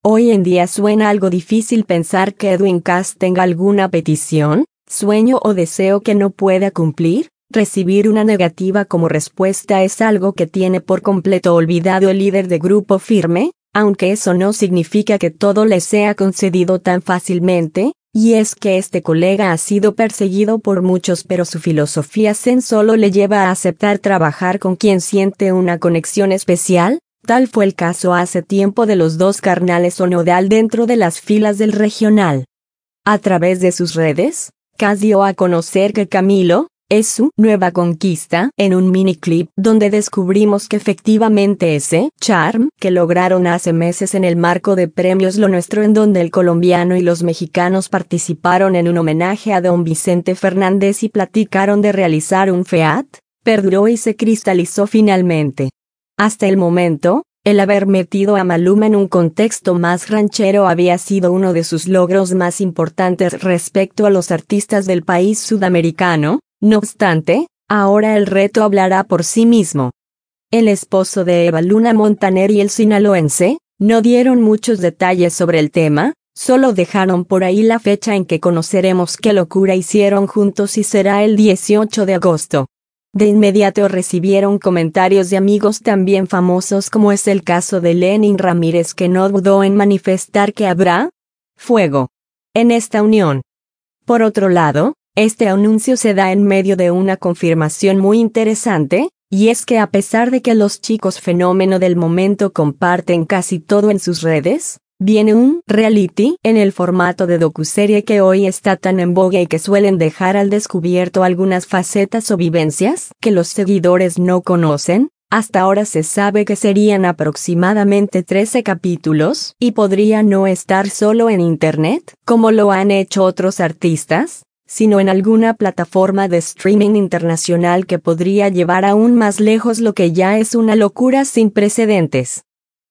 Hoy en día suena algo difícil pensar que Edwin Cass tenga alguna petición, sueño o deseo que no pueda cumplir. Recibir una negativa como respuesta es algo que tiene por completo olvidado el líder de Grupo Firme, aunque eso no significa que todo le sea concedido tan fácilmente, y es que este colega ha sido perseguido por muchos, pero su filosofía zen solo le lleva a aceptar trabajar con quien siente una conexión especial. Tal fue el caso hace tiempo de los dos carnales Onodal dentro de las filas del regional. A través de sus redes, Cass dio a conocer que Camilo es su nueva conquista en un miniclip donde descubrimos que efectivamente ese charm que lograron hace meses en el marco de Premios Lo Nuestro, en donde el colombiano y los mexicanos participaron en un homenaje a don Vicente Fernández y platicaron de realizar un feat, perduró y se cristalizó finalmente. Hasta el momento, el haber metido a Maluma en un contexto más ranchero había sido uno de sus logros más importantes respecto a los artistas del país sudamericano. No obstante, ahora el reto hablará por sí mismo. El esposo de Eva Luna Montaner y el sinaloense no dieron muchos detalles sobre el tema, solo dejaron por ahí la fecha en que conoceremos qué locura hicieron juntos y será el 18 de agosto. De inmediato recibieron comentarios de amigos también famosos, como es el caso de Lenin Ramírez, que no dudó en manifestar que habrá fuego en esta unión. Por otro lado, este anuncio se da en medio de una confirmación muy interesante, y es que a pesar de que los chicos fenómeno del momento comparten casi todo en sus redes, viene un reality en el formato de docuserie que hoy está tan en boga y que suelen dejar al descubierto algunas facetas o vivencias que los seguidores no conocen. Hasta ahora se sabe que serían aproximadamente 13 capítulos y podría no estar solo en internet, como lo han hecho otros artistas, sino en alguna plataforma de streaming internacional que podría llevar aún más lejos lo que ya es una locura sin precedentes.